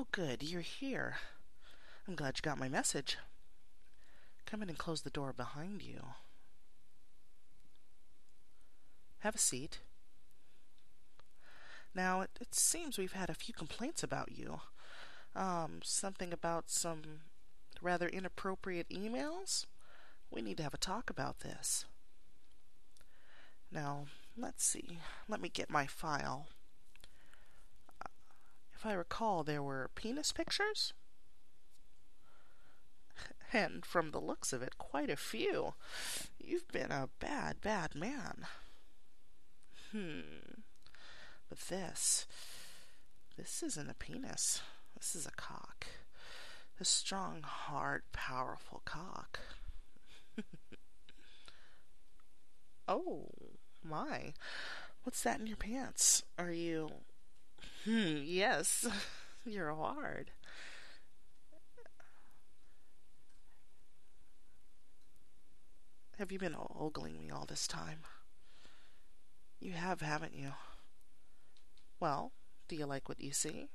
Oh, good, you're here. I'm glad you got my message. Come in and close the door behind you. Have a seat. Now, it seems we've had a few complaints about you. Something about some rather inappropriate emails? We need to have a talk about this. Now, let's see. Let me get my file. If I recall, there were penis pictures? And from the looks of it, quite a few. You've been a bad, bad man. But this isn't a penis. This is a cock. A strong, hard, powerful cock. Oh, my. What's that in your pants? Are you... yes. You're hard. Have you been ogling me all this time? You have, haven't you? Well, do you like what you see?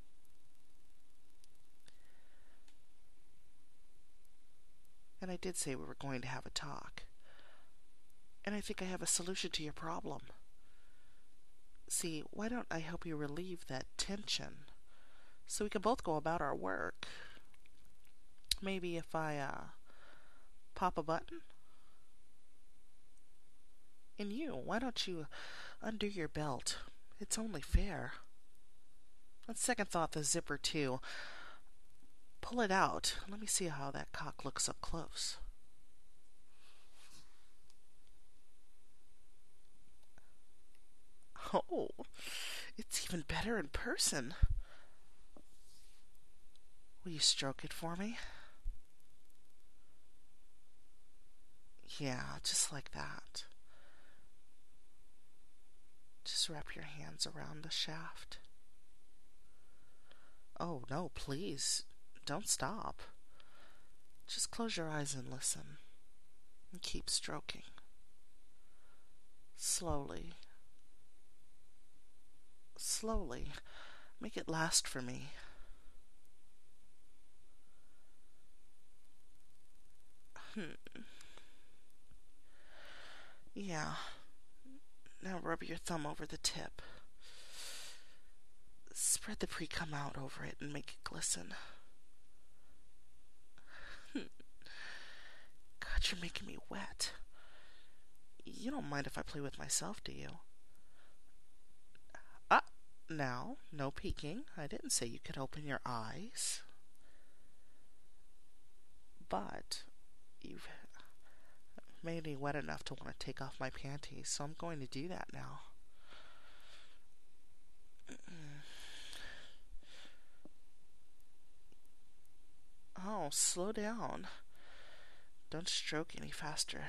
And I did say we were going to have a talk. And I think I have a solution to your problem. See, why don't I help you relieve that tension so we can both go about our work? Maybe if I, pop a button? And you, why don't you undo your belt? It's only fair. On second thought, the zipper too. Pull it out. Let me see how that cock looks up close. Oh, it's even better in person. Will you stroke it for me? Yeah, just like that. Just wrap your hands around the shaft. Oh, no, please. Don't stop. Just close your eyes and listen. And keep stroking. Slowly. Slowly. Make it last for me. Yeah. Now rub your thumb over the tip. Spread the pre-cum out over it and make it glisten. God, you're making me wet. You don't mind if I play with myself, do you? Now, no peeking. I didn't say you could open your eyes. But you've made me wet enough to want to take off my panties, so I'm going to do that now. Oh, slow down. Don't stroke any faster.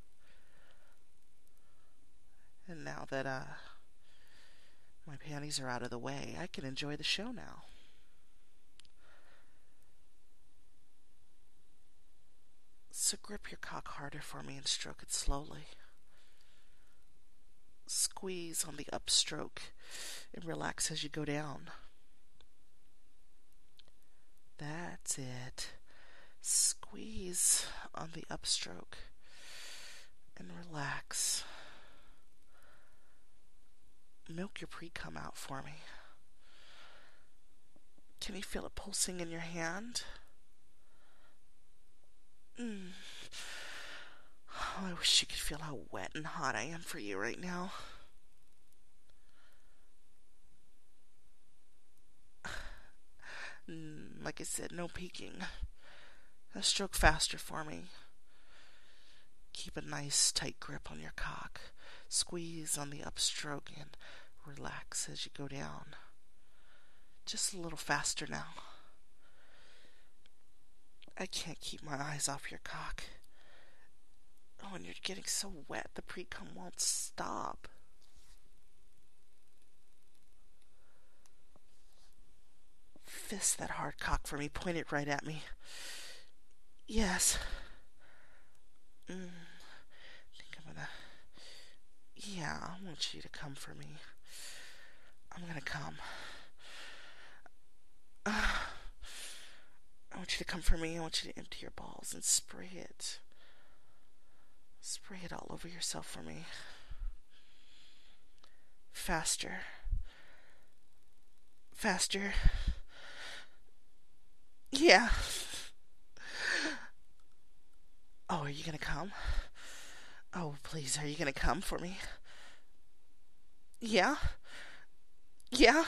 And now that, my panties are out of the way, I can enjoy the show now. So grip your cock harder for me and stroke it slowly. Squeeze on the upstroke and relax as you go down. That's it. Squeeze on the upstroke and relax. Milk your pre-cum out for me. Can you feel it pulsing in your hand? Oh, I wish you could feel how wet and hot I am for you right now. Like I said, no peeking. A stroke faster for me. Keep a nice tight grip on your cock. Squeeze on the upstroke and relax as you go down. Just a little faster now. I can't keep my eyes off your cock. Oh, and you're getting so wet, the pre-cum won't stop. Fist that hard cock for me. Point it right at me. Yes. I think I'm gonna... Yeah, I want you to come for me. I'm gonna come. you to come for me. I want you to empty your balls and spray it. Spray it all over yourself for me. Faster. Faster. Yeah. Oh, are you gonna come? Oh, please, are you gonna come for me? Yeah? Yeah?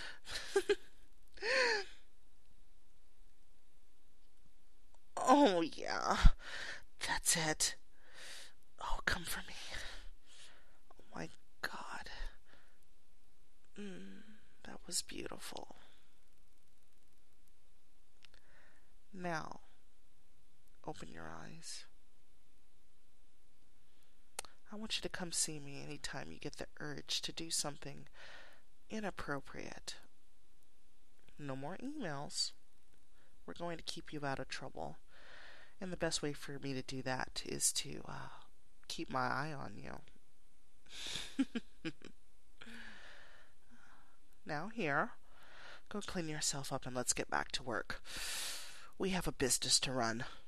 Oh, yeah. That's it. Oh, come for me. Oh, my God. That was beautiful. Now, open your eyes. I want you to come see me anytime you get the urge to do something inappropriate. No more emails. We're going to keep you out of trouble. And the best way for me to do that is to keep my eye on you. Now here, go clean yourself up and let's get back to work. We have a business to run.